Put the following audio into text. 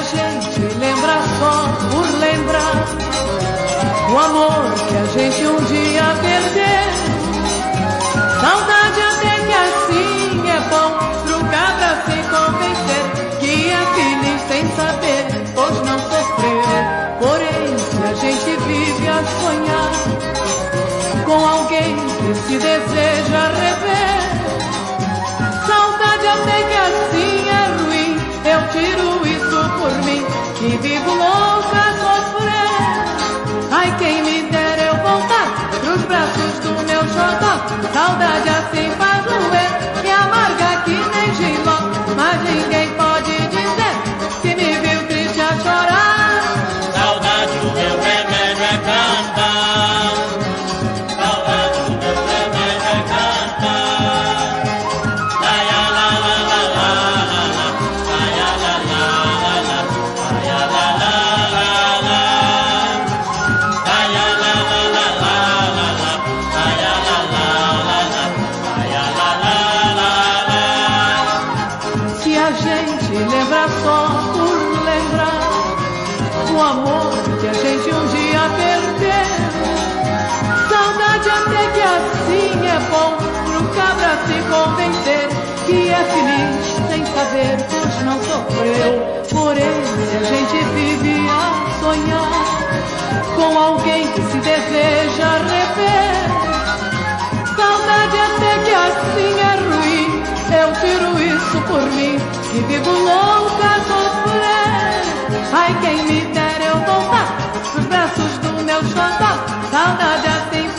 a gente lembra só por lembrar o amor que a gente um dia perdeu. Saudade até que assim é bom pro cabra se convencer que é feliz sem saber, pois não sofreu. Porém, se a gente vive a sonhar com alguém que se deseja rever, saudade até que assim é ruim. Eu tiro isso por mim e vivo louca a sofrer. Ai, quem me dera eu voltar pros braços do meu xodó. Saudade assim faz doer e amarga que nem giló. Mas ninguém pode dizer que me viu triste a chorar. Saudade, o meu remédio é cantar. Saudade, o meu remédio é cantar. La la la la la la la la. La la la la la la. La la la la la la. La la la la la la la. La la la la la la. La la la la la. Se a gente lembra só por lembrar o amor que a gente um dia perdeu, saudade até que assim é bom pro cabra se convencer que é feliz sem saber, pois não sofreu. Porém, se a gente vive a sonhar com alguém que se deseja rever, saudade até que assim é ruim. Eu tiro isso por mim e vivo louca a sofrer. Ai, quem me dera eu voltar pros braços do meu xodó. Saudade assim